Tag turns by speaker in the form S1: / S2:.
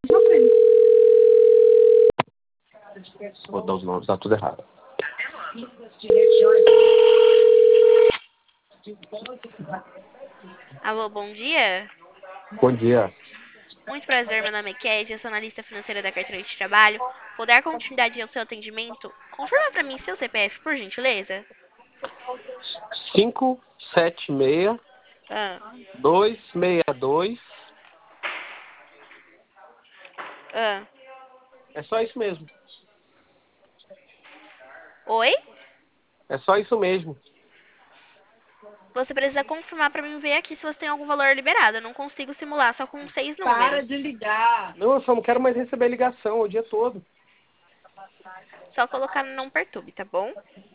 S1: Vou dar os nomes, tá tudo errado.
S2: Alô, bom dia.
S1: Bom dia.
S2: Muito prazer, meu nome é Kézia, eu sou analista financeira da carteira de trabalho. Vou dar continuidade ao seu atendimento. Confirma para mim seu CPF, por gentileza.
S1: 576
S2: Ah,
S1: 262.
S2: ah.
S1: É só isso mesmo.
S2: Oi?
S1: É só isso mesmo.
S2: Você precisa confirmar para mim ver aqui se você tem algum valor liberado. Eu não consigo simular só com 6
S3: Para
S2: números.
S3: de ligar.
S1: Não, eu só não quero mais receber ligação o dia todo.
S2: Só colocar no não perturbe, tá bom?